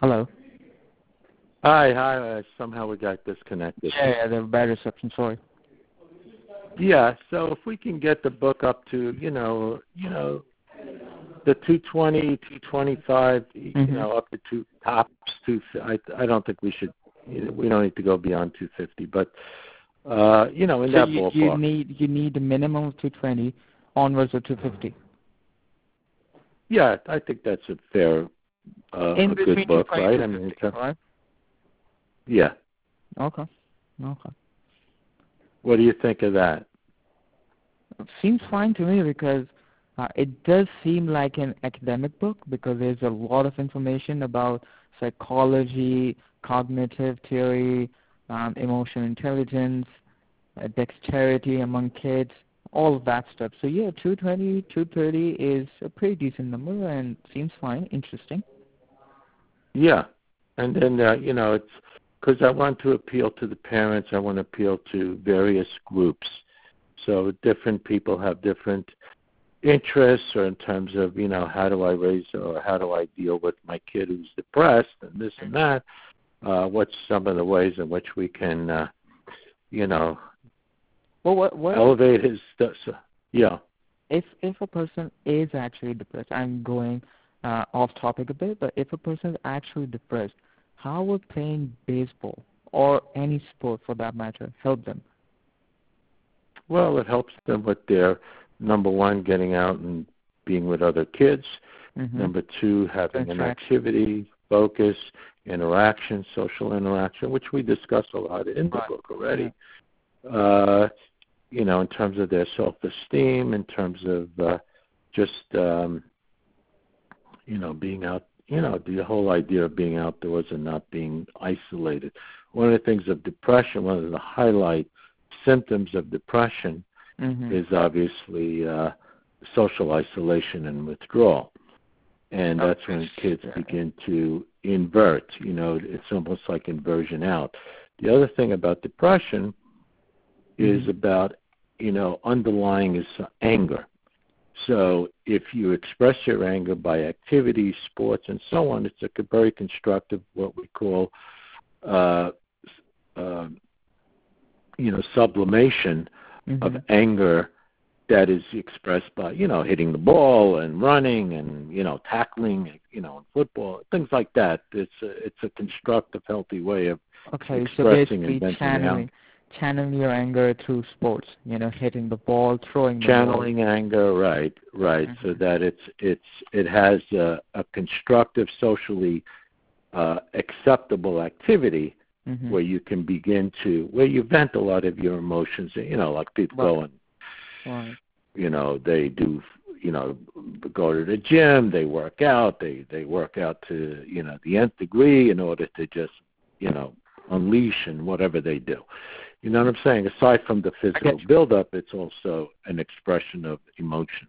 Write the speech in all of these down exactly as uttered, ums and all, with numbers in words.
Hello. Hi, hi. Uh, somehow we got disconnected. Yeah, yeah, the bad reception. Sorry. Yeah, so if we can get the book up to, you know, you know, the two twenty, two twenty-five, you Mm-hmm. know, up to two tops two. I I don't think we should. We don't need to go beyond two fifty, but uh, you know, in So that you, you ballpark. need you need a minimum of two twenty, onwards of two fifty. Yeah, I think that's a fair, uh, In a between good book, two twenty right? to I mean, fifty, it's a, right? yeah. Okay. Okay. What do you think of that? Seems fine to me because uh, it does seem like an academic book because there's a lot of information about psychology, cognitive theory, um, emotional intelligence, uh, dexterity among kids, all of that stuff. So yeah, two twenty, two thirty is a pretty decent number and seems fine, interesting. Yeah, and then uh, you know, it's because I want to appeal to the parents. I want to appeal to various groups. So different people have different interests, or in terms of, you know, how do I raise or how do I deal with my kid who's depressed and this and that. Uh, what's some of the ways in which we can, uh, you know, Well, what what elevate his stu- so, yeah. if if a person is actually depressed? I'm going uh, off topic a bit, but if a person is actually depressed, how would playing baseball or any sport for that matter help them? Well, it helps them with their, number one, getting out and being with other kids. Mm-hmm. Number two, having an Interaction. activity, focus, interaction, social interaction, which we discuss a lot in the Right. book already. Yeah. Uh, you know, in terms of their self-esteem, in terms of uh, just, um, you know, being out, you know, the whole idea of being outdoors and not being isolated. One of the things of depression, one of the highlight symptoms of depression Mm-hmm. is obviously uh, social isolation and withdrawal. And that's when kids begin to invert. You know, it's almost like inversion out. The other thing about depression is Mm-hmm. about, you know, underlying is anger. So if you express your anger by activities, sports, and so on, it's a very constructive, what we call, uh, uh, you know, sublimation Mm-hmm. of anger that is expressed by, you know, hitting the ball and running and, you know, tackling, you know, in football, things like that. It's a, it's a constructive, healthy way of Okay, so expressing basically and venting channeling, out. channeling your anger through sports. You know, hitting the ball, throwing the Channeling ball. anger, right, right, Mm-hmm. so that it's it's it has a, a constructive, socially uh, acceptable activity Mm-hmm. where you can begin to where you vent a lot of your emotions. You know, like people Right. go and Right. you know they do you know go to the gym, they work out, they they work out to you know the nth degree in order to just you know unleash and whatever they do. You know what I'm saying? Aside from the physical buildup, it's also an expression of emotions.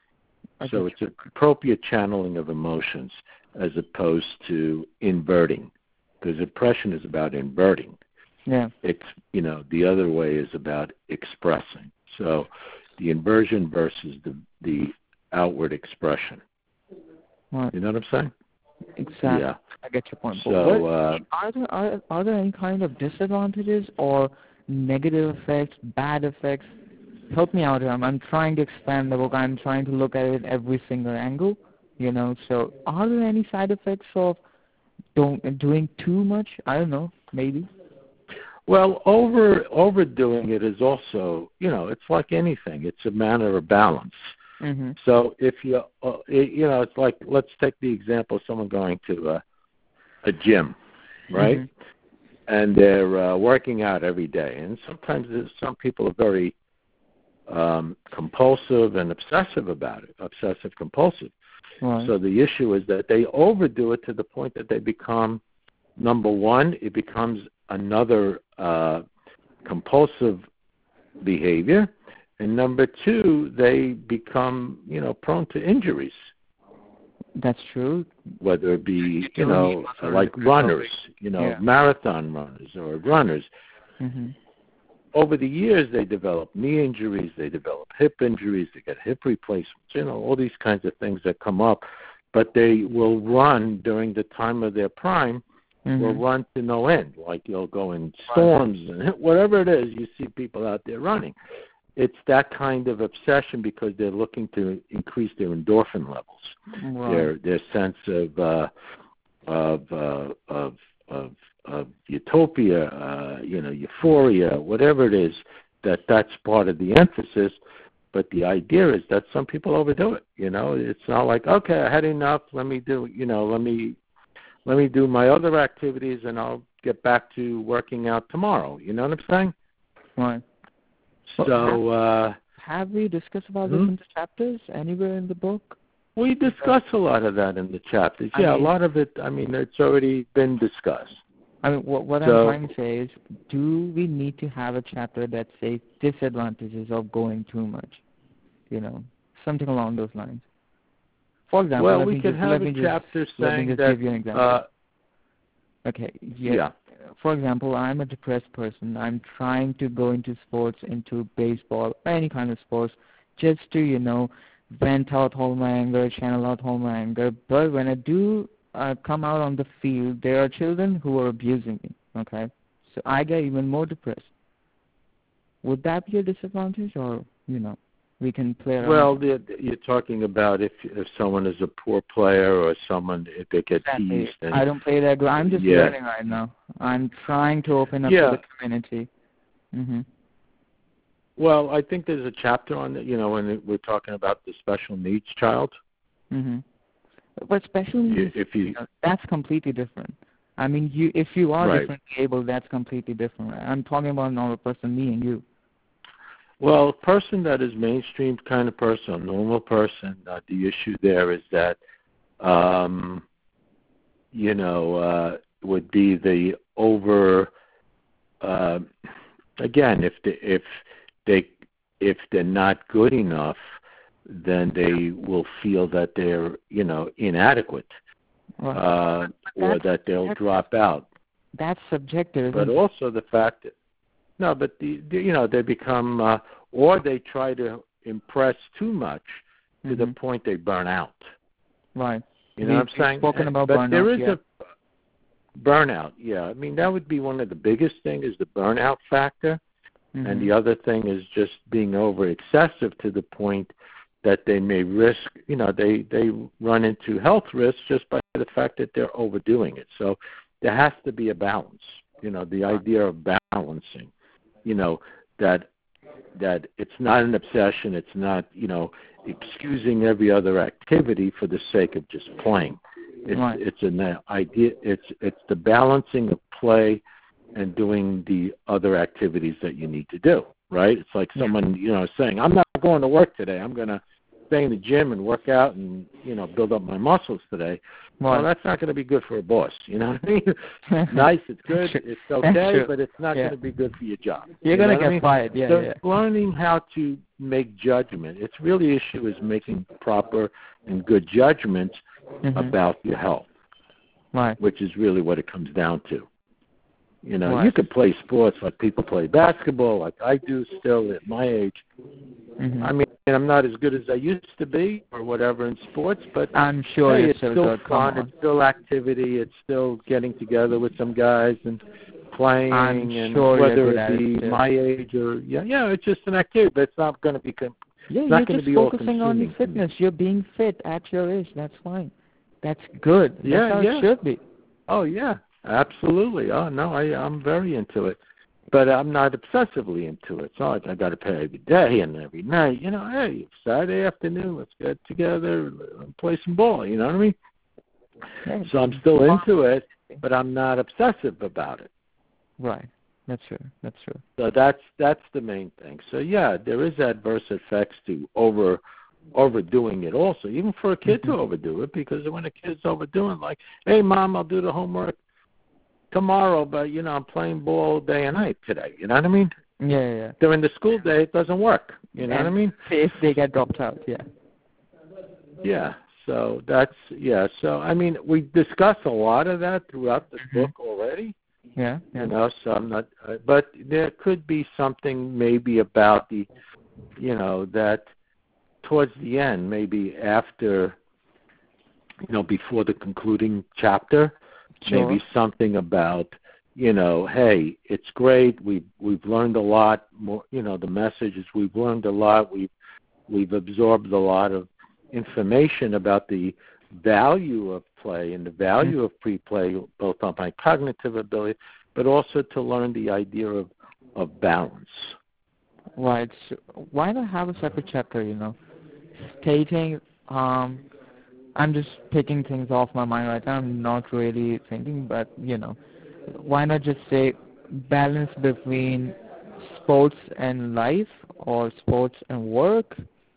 So it's an appropriate channeling of emotions as opposed to inverting, because depression is about inverting. Yeah. It's, you know, the other way is about expressing. So the inversion versus the the outward expression. Right. You know what I'm saying? Exactly. Yeah. I get your point. But So, what, uh, are there are, are there any kind of disadvantages or negative effects, bad effects? Help me out here. I'm, I'm trying to expand the book. I'm trying to look at it every single angle. You know. So, are there any side effects of don't doing too much? I don't know. Maybe. well, over overdoing it is also, you know, it's like anything. It's a matter of balance. Mhm. So if you, uh, you know, it's like, let's take the example of someone going to a, a gym, right? Mhm. And they're uh, working out every day. And sometimes there's, some people are very um, compulsive and obsessive about it, obsessive compulsive. Right. So the issue is that they overdo it to the point that they become, number one, it becomes another uh, compulsive behavior. And number two, they become, you know, prone to injuries. That's true. Whether it be, You you do need know, muscle like runners, you know, Yeah. marathon runners or runners. Mhm. Over the years, they develop knee injuries, they develop hip injuries, they get hip replacements, you know, all these kinds of things that come up but they will run during the time of their prime. Mm-hmm. Will run to no end. Like you'll go in storms and whatever it is, you see people out there running. It's that kind of obsession because they're looking to increase their endorphin levels, right. their their sense of uh, of, uh, of of of utopia, uh, you know, euphoria, whatever it is. That that's part of the emphasis. But the idea is that some people overdo it. You know, it's not like, okay, I had enough. Let me do, you know, let me. Let me do my other activities, and I'll get back to working out tomorrow. You know what I'm saying? Right. So, well, have, uh, have we discussed about hmm? this in the chapters anywhere in the book? We discuss a lot of that in the chapters. I Yeah, mean, a lot of it, I mean, it's already been discussed. I mean, what, what so, I'm trying to say is, do we need to have a chapter that says disadvantages of going too much? You know, something along those lines. For example, well, let we me could just, have let a me chapter just, let me saying just that, give you an example. uh, okay, yes. yeah. For example, I'm a depressed person. I'm trying to go into sports, into baseball, any kind of sports, just to, you know, vent out all my anger, channel out all my anger. But when I do uh, come out on the field, there are children who are abusing me, okay? So I get even more depressed. Would that be a disadvantage, or, you know, we can play around? Well, the, you're talking about if if someone is a poor player or someone, if they get exactly. teased. And, I don't play that good. I'm just yeah. learning right now. I'm trying to open up yeah. to the community. Mm-hmm. Well, I think there's a chapter on it, you know, when we're talking about the special needs child. Mm-hmm. But special needs, if you, you know, that's completely different. I mean, you if you are right. differently able, that's completely different. Right? I'm talking about a normal person, me and you. Well, a person that is mainstream kind of person, a normal person, uh, the issue there is that, um, you know, uh, would be the over. Uh, again, if the, if they if they're not good enough, then they will feel that they're, you know, inadequate, Right. uh, or that they'll drop out. That's subjective. But also the fact that no, but the, the you know they become uh, or they try to impress too much to mm-hmm. the point they burn out. Right. You know we, what I'm saying? Spoken about but burnout. there is yeah. a burnout. Yeah, I mean that would be one of the biggest things is the burnout factor, mm-hmm. and the other thing is just being over excessive to the point that they may risk. You know, they they run into health risks just by the fact that they're overdoing it. So there has to be a balance. You know, the idea of balancing. You know, that that it's not an obsession. It's not, you know, excusing every other activity for the sake of just playing. It's right. it's an idea. It's it's the balancing of play and doing the other activities that you need to do. Right? It's like someone, you know, saying, "I'm not going to work today. I'm going to stay in the gym and work out and, you know, build up my muscles today." Right. Well, that's not going to be good for a boss. You know what I mean? Nice, it's good, it's okay, but it's not yeah. going to be good for your job. You're you going to get I mean? fired. Yeah, so yeah. learning how to make judgment. It's really issue is making proper and good judgments mm-hmm. about your health, right? Which is really what it comes down to. You know, right. you could play sports like people play basketball, like I do still at my age. Mm-hmm. I mean, I'm not as good as I used to be or whatever in sports, but I'm sure hey, it's it's still, still good. fun. It's still activity. It's still getting together with some guys and playing, I'm and sure whether it be it my age or yeah, yeah, it's just an activity. But it's not going to be. Com- yeah, it's not you're going just to be focusing on all-consuming. fitness. You're being fit at your age. That's fine. That's good. That's yeah, how yeah. it should be. Oh yeah, absolutely. Oh no, I I'm very into it. But I'm not obsessively into it. It's not like I got to play every day and every night. You know, hey, Saturday afternoon, let's get together and play some ball. You know what I mean? Yeah. So I'm still into it, but I'm not obsessive about it. Right. That's true. That's true. So that's that's the main thing. So yeah, there is adverse effects to over overdoing it also, even for a kid mm-hmm. to overdo it, because when a kid's overdoing, like, hey, Mom, I'll do the homework tomorrow, but, you know, I'm playing ball day and night today. You know what I mean? Yeah, yeah, yeah. During the school day, it doesn't work. You know and what I mean? If they get dropped out, yeah. Yeah. So that's, yeah. So, I mean, we discussed a lot of that throughout the mm-hmm. book already. Yeah, yeah. You know, so I'm not, uh, but there could be something maybe about the, you know, that towards the end, maybe after you know, before the concluding chapter, Sure. maybe something about, you know, hey, it's great. We've we've learned a lot more. You know, the message is we've learned a lot. We've we've absorbed a lot of information about the value of play and the value mm-hmm. of pre-play, both on my cognitive ability, but also to learn the idea of of balance. Right. So why not have a separate chapter? You know, stating. Um, I'm just picking things off my mind right now. I'm not really thinking, but you know, why not just say balance between sports and life, or sports and work,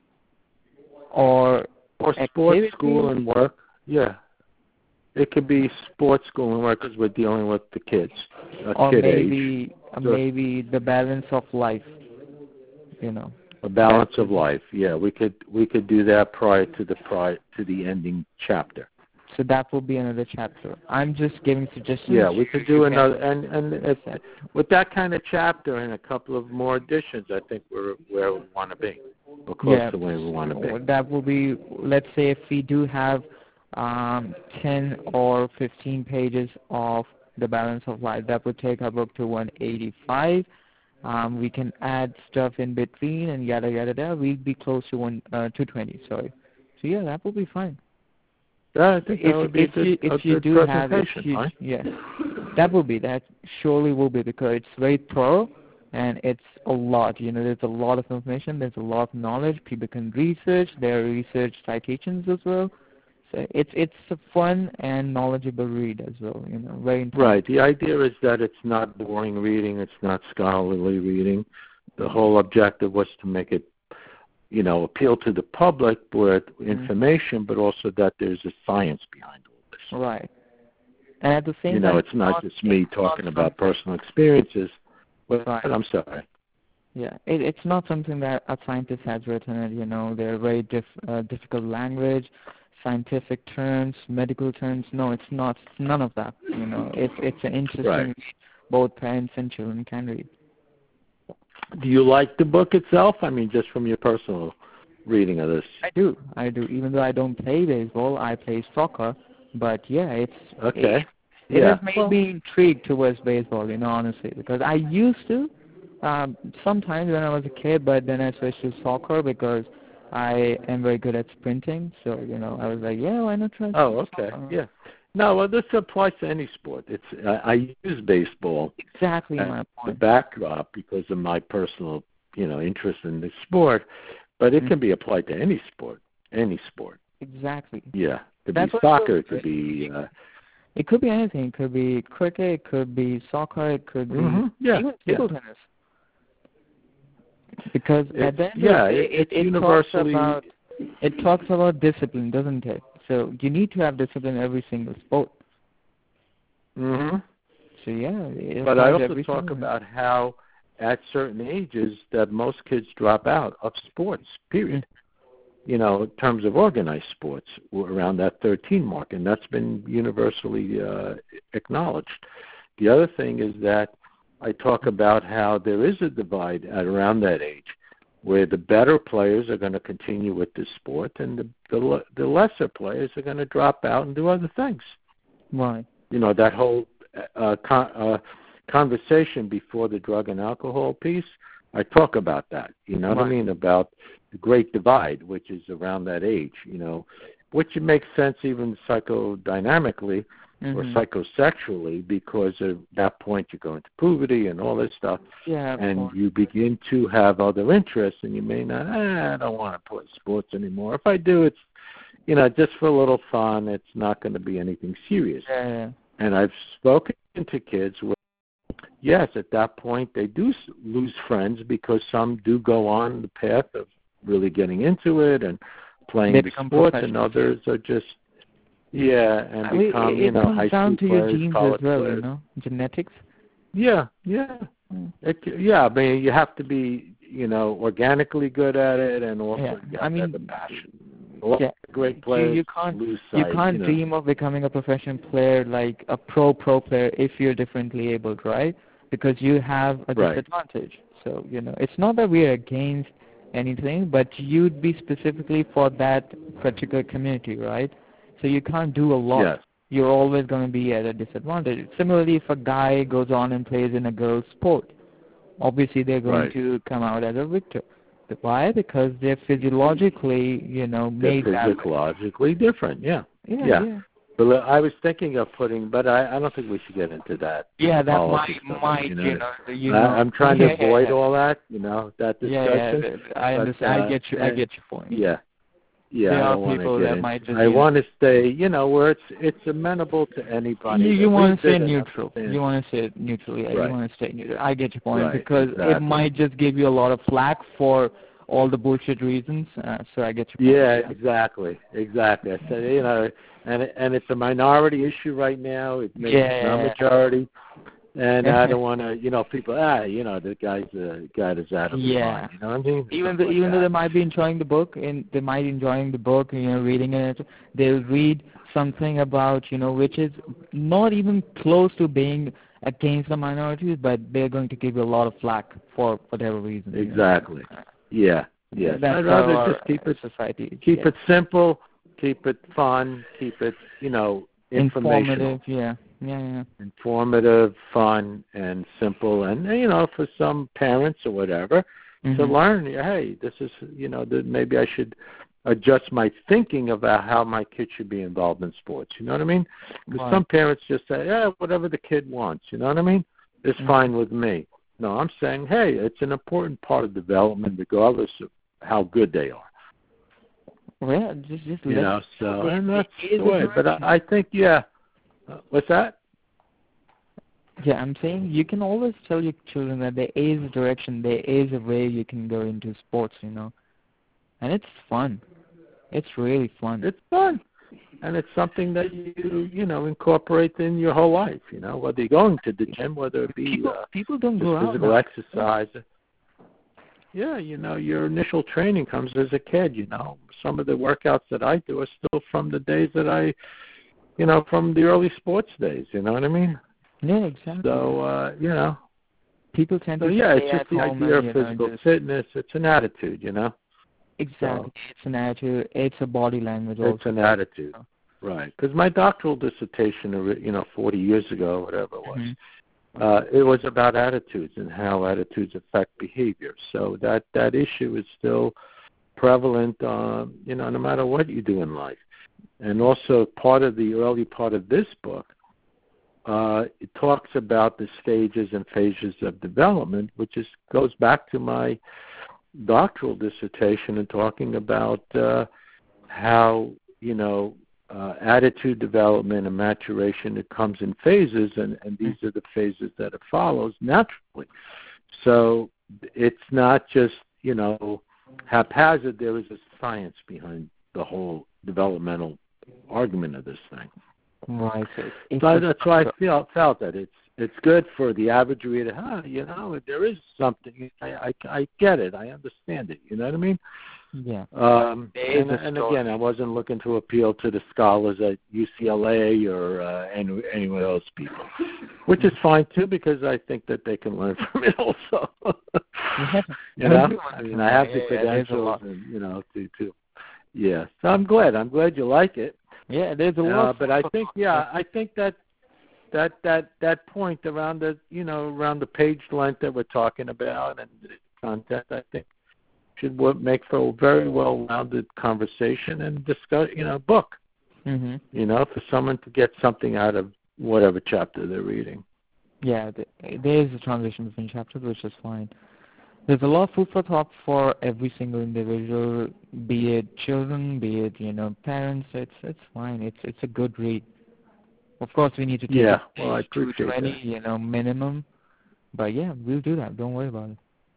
or or activity? Sports, school, and work. Yeah, it could be sports, school, and work because we're dealing with the kids, uh, or kid maybe age. uh, maybe the balance of life. You know, a balance of life. Yeah, we could we could do that prior to the prior to the ending chapter. So that will be another chapter. I'm just giving suggestions. Yeah, we could do another, and and if, with that kind of chapter and a couple of more additions, I think we're where we want to be, or close yeah, to where we want to be. That will be, let's say, if we do have um, ten or fifteen pages of the balance of life, that would take our book to one eighty-five. Um, we can add stuff in between and yada yada yada. We'd be close to one uh, two twenty. Sorry. So yeah, that will be fine. Yeah, I think that if, would be if a good, you, if a you good do presentation, have, if you, right? yeah, that will be, that surely will be, because it's very thorough and it's a lot. You know, there's a lot of information, there's a lot of knowledge. People can research. There are research citations as well. So it's it's a fun and knowledgeable read as well. You know, very important. Right. The idea is that it's not boring reading. It's not scholarly reading. The whole objective was to make it, you know, appeal to the public with information, mm-hmm. but also that there's a science behind all this. Right. And at the same you know, time, it's not, not just me talking about personal experiences. But, right. but I'm sorry. Yeah, it, it's not something that a scientist has written it. You know, they're very diff, uh, difficult language, scientific terms, medical terms. No, it's not. It's none of that. You know, it's it's an interesting right. read. Both parents and children can read. Do you like the book itself? I mean, just from your personal reading of this. I do. I do. Even though I don't play baseball, I play soccer. But yeah, it's okay. It, it yeah. has made well, me intrigued towards baseball. You know, honestly, because I used to um, sometimes when I was a kid, but then I switched to soccer because I am very good at sprinting. So you know, I was like, yeah, why not try? Oh, okay. Soccer? Yeah. No, well, this applies to any sport. It's I, I use baseball exactly as my point. the backdrop because of my personal, you know, interest in the sport, but it mm-hmm. can be applied to any sport, any sport. Exactly. Yeah, it could That's be soccer. It could be. Uh, it could be anything. It could be cricket. It could be soccer. It could be mm-hmm. yeah, even yeah. table tennis. Because it, at the end yeah, of the day, it, it, it universally. Talks about, it talks about discipline, doesn't it? So you need to have discipline in every single sport. Mm-hmm. So yeah. But I also talk about how at certain ages that most kids drop out of sports, period. Mm-hmm. You know, in terms of organized sports, around that thirteen mark, and that's been universally uh, acknowledged. The other thing is that I talk about how there is a divide at around that age where the better players are going to continue with the sport and the, the, the lesser players are going to drop out and do other things. Right. You know, that whole uh, con- uh, conversation before the drug and alcohol piece, I talk about that, you know right. what I mean, about the great divide, which is around that age, you know, which makes sense even psychodynamically mm-hmm. or psychosexually, because at that point you go into puberty and all this stuff, yeah, and you begin to have other interests, and you may not, eh, I don't want to play sports anymore. If I do, it's, you know, just for a little fun. It's not going to be anything serious. Yeah, yeah. And I've spoken to kids where, yes, at that point they do lose friends because some do go on the path of really getting into it and playing they the sports, and others are just, yeah, and I mean, become, it, you know, comes high down school to players, your genes college as well, players. you know, genetics. Yeah, yeah. Mm. It, yeah, I mean, you have to be, you know, organically good at it, and also yeah. you have I mean, to have a passion. A yeah. Great players you, you can't, lose sight, you can't you know. dream of becoming a professional player, like a pro pro player, if you're differently abled, right? Because you have a right. disadvantage. So, you know, it's not that we're against anything, but you'd be specifically for that particular community, right? So you can't do a lot. Yes. You're always going to be at a disadvantage. Similarly, if a guy goes on and plays in a girl's sport, obviously they're going Right. to come out as a victor. Why? Because they're physiologically, you know, They're made that way. physiologically different. Yeah. Yeah, Yeah. yeah. But I was thinking of putting, but I, I don't think we should get into that. Yeah, that might, politics of it, might, you know. you know, you I, know. I'm trying yeah, to avoid yeah, all that, you know, that yeah, discussion. yeah, I but, understand. uh, I get you. I and- get your point. Yeah. Yeah, There I are don't want people to get that into. might just, I you know- want to stay, you know, where it's it's amenable to anybody. You, that you want to reads stay it and neutral. understands. You want to stay neutral. Yeah, Right. you want to stay neutral. I get your point Right, because it exactly. might just give you a lot of flack for all the bullshit reasons. Uh, so I get your point. Yeah, exactly, exactly. I said, you know, and and it's a minority issue right now. It makes Yeah. no majority, and I don't want to, you know, people. Ah, you know, the guy's a guy that's out of his Yeah. mind. You know what I mean? Even Stuff though, like even though that. they might be enjoying the book, and they might enjoying the book, you know, reading it, they'll read something about, you know, which is not even close to being against the minorities, but they're going to give you a lot of flack for whatever reason. Exactly. You know? Yeah. Yes. That's I'd how rather our just keep it society. keep yeah. it simple, keep it fun, keep it, you know, informational. Informative. Yeah. Yeah. Yeah. Informative, fun, and simple, and you know, for some parents or whatever, Mm-hmm. to learn. Hey, this is, you know, that maybe I should adjust my thinking about how my kid should be involved in sports. You know what I mean? Because Right. some parents just say, yeah, whatever the kid wants. You know what I mean? It's Mm-hmm. fine with me. No, I'm saying, hey, it's an important part of development, regardless of how good they are. Well, yeah, just just You let know, so it- and that's it is the a way. But direction. I, I think, yeah. Uh, what's that? Yeah, I'm saying you can always tell your children that there is a direction, there is a way you can go into sports, you know, and it's fun. It's really fun. It's fun, and it's something that you you know incorporate in your whole life. You know, whether you're going to the gym, whether it be people uh, people don't just go out physical now. exercise. Yeah, you know, your initial training comes as a kid. You know, some of the workouts that I do are still from the days that I, you know, from the early sports days. You know what I mean? Yeah, exactly. So uh, you know, people tend so to yeah, stay it's just at the home idea and, of you know, physical just fitness. It's an attitude. You know. exactly. So, it's an attitude. It's a body language also. it's an attitude. Right, because my doctoral dissertation, you know, forty years ago, whatever it was, Mm-hmm. uh, it was about attitudes and how attitudes affect behavior. So that that issue is still prevalent, uh, you know, no matter what you do in life. And also, part of the early part of this book, uh, it talks about the stages and phases of development, which is goes back to my doctoral dissertation and talking about uh, how you know. Uh, attitude development and maturation, it comes in phases, and, and these are the phases that it follows naturally. So it's not just, you know, haphazard. There is a science behind the whole developmental argument of this thing. Right. So, it's so a, that's why I feel, felt that it's it's good for the average reader. Huh, you know, there is something. I, I, I get it. I understand it. You know what I mean? Yeah. Um, There is and, a and story. again, I wasn't looking to appeal to the scholars at U C L A or uh, any, any of those people, which is fine too, because I think that they can learn from it also. Yeah. You know, I mean, I have the Yeah, yeah, there's a credentials, lot. and you know, to to yeah. So I'm glad. I'm glad you like it. Yeah, there's a lot. Uh, but I think, yeah, I think that that that that point around the you know around the page length that we're talking about and the content, I think, should make for a very well-rounded conversation and discuss, you know, book. Mm-hmm. You know, for someone to get something out of whatever chapter they're reading. Yeah, there is a transition between chapters, which is fine. There's a lot of food for thought for every single individual, be it children, be it you know parents. It's it's fine. It's it's a good read. Of course, we need to take Yeah, it well, I page two appreciate twenty, that. you know, minimum. But yeah, we'll do that. Don't worry about it.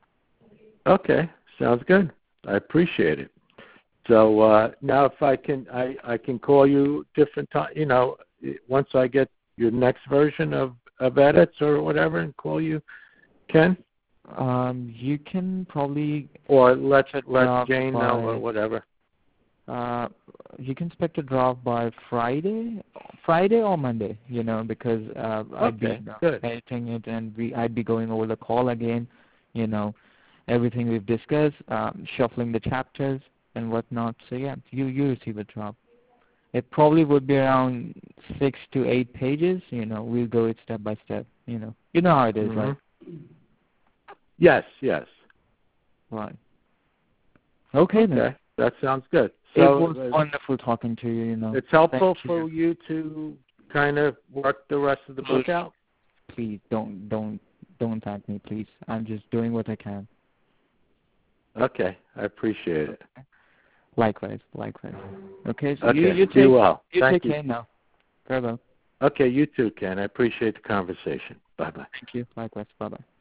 Okay, sounds good. I appreciate it. So uh, now, if I can, I, I can call you different time. You know, once I get your next version of, of edits or whatever, and call you, Ken. Um, you can probably or let let draft Jane by, know or whatever. Uh, you can expect a draft by Friday, Friday or Monday. You know, because uh, I'd be Okay, good. editing it, and we I'd be going over the call again. You know, everything we've discussed, um, shuffling the chapters and whatnot. So yeah, you you receive a draft. It probably would be around six to eight pages. You know, we'll go it step by step. You know, you know how it is, Mm-hmm. right? Yes, yes. Right. Okay, Okay, then. that sounds good. It So was uh, wonderful talking to you. You know, it's helpful Thank you. for you to kind of work the rest of the book out. Please don't don't don't thank me, please. I'm just doing what I can. Okay, I appreciate it. Likewise, likewise. Okay, so Okay, you you be take well. you Thank take you. care now. Farewell. Okay, you too, Ken. I appreciate the conversation. Bye bye. Thank you. Likewise. Bye bye.